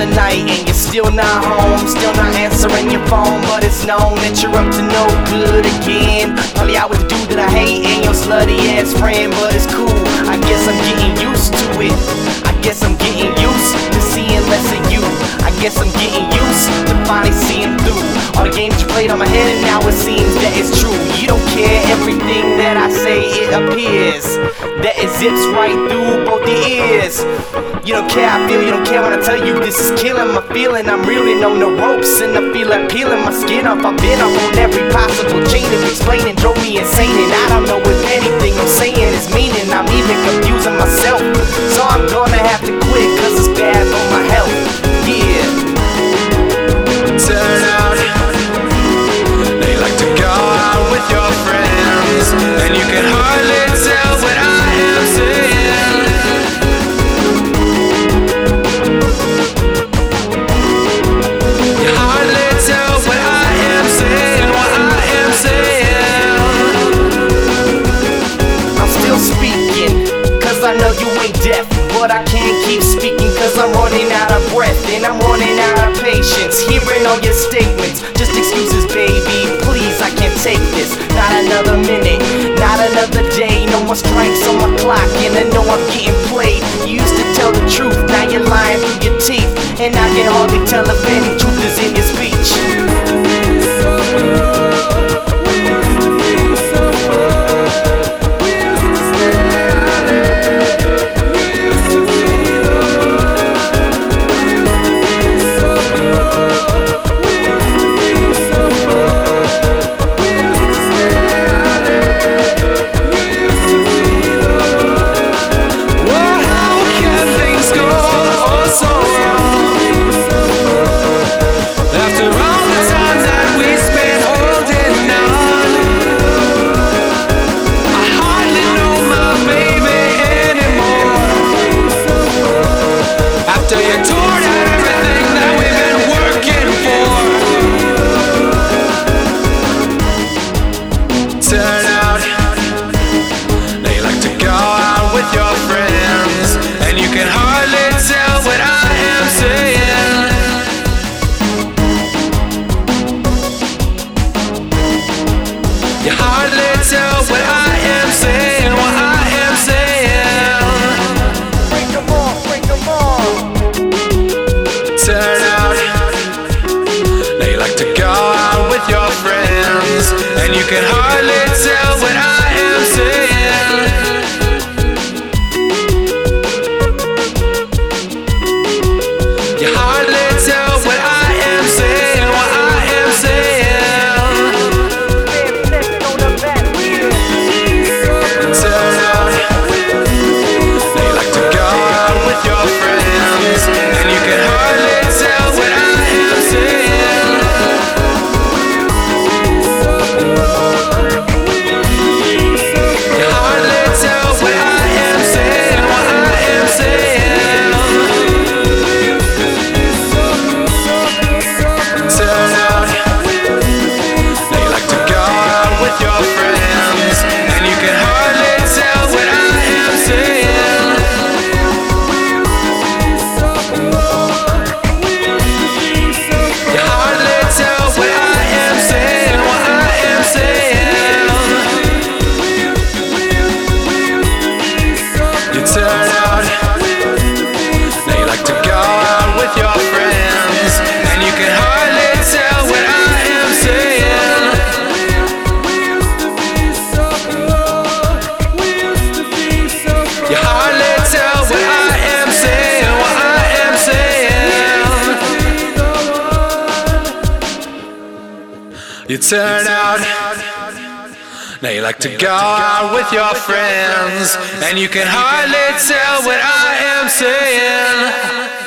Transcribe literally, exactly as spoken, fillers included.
the night and you're still not home, still not answering your phone, but it's known that you're up to no good again. Probably out with the dude that I hate and your slutty ass friend, but it's cool, I guess I'm getting used to it. I guess I'm getting used to seeing less of you. I guess I'm getting used to finally seeing through all the games you played on my head, and now it seems that it's true. You don't care, everything that I say, it appears that it zips right through both your ears. You don't care how I feel, you don't care when I tell you this is killing my feeling. I'm reeling on the ropes and I feel like peeling my skin off. I've been up on every possible chain of explaining, drove me insane, and I don't know if anything I'm saying is meaning. I'm even confusing myself, so I'm gonna have to quit, cause it's bad for my health. Yeah. Turn out, they like to go out with your friends, and you can hardly tell what I am saying. You hardly tell what I am saying, what I am saying. I'm still speaking, cause I know you ain't deaf, but I can't keep speaking cause I'm running out of breath and I'm running out of patience. Hearing all your statements, just excuses, baby, please, I can't take this. Not another minute, not another day, no more strikes on my clock, and I know I'm getting played. You used to tell the truth, now you're lying through your teeth, and I can hardly tell if any truth is in your speech. Turn out, they like to go out with your friends, and you can hardly tell what I am saying. You hardly tell what I am saying, what I am saying. Bring them on, bring them on. Turn out, they like to go out with your friends, and you can hardly tell what I am saying. You hardly tell what I am saying, what I am saying. Turn out, they like to go out with your friends, and you can hardly tell what I am saying. You hardly tell what I am saying, what I am saying. Turn out, they like to go out with your friends, and you can hardly tell what I am saying. You hardly tell what I am saying, what I am saying. You turn out, they like to go out with your friends, and you can hardly tell what I am saying. You hardly tell what I am saying, what I am saying. You turn out, they like to go out with your friends, and you can hardly tell what I am saying.